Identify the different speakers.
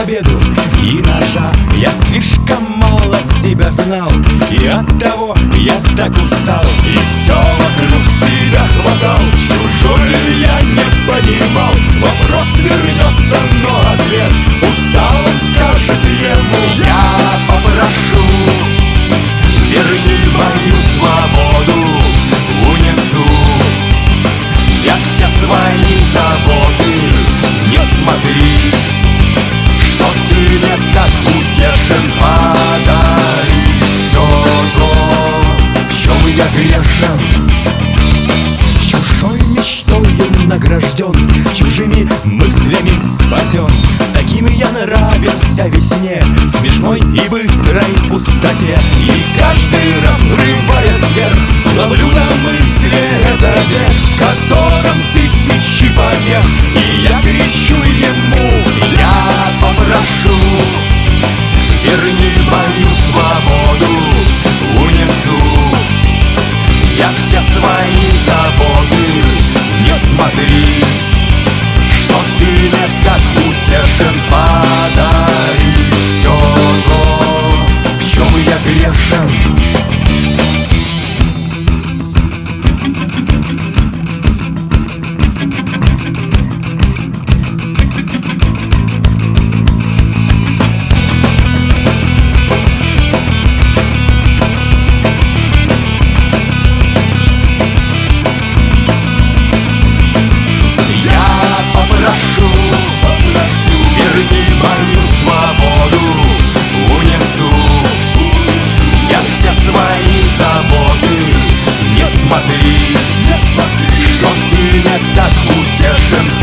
Speaker 1: победу и ножа. Я слишком мало себя знал, и оттого я так устал. И все вокруг себя хватал, чужой ли я не понимал. Вопрос вернется, но ответ устал, он скажет ему: я попрошу, верни мою свободу, унесу я все свои заботы. Не смотри, что ты мне так утешен, подари все то, в чем я грешен. Чужой мечтою награжден, чужими мыслями спасен. Таким я нравился весне, смешной и быстрой пустоте. И каждый раз, врываясь вверх, ловлю на мысли этот век, в котором тысячи помех. И я кричу ему: я попрошу, верни мою свободу, унесу я все свои заботы. Не смотри, что ты мне так утешен, подари все то, в чем я грешен. Верни мою свободу, унесу я все свои заботы. Не смотри, что ты мне так утешен,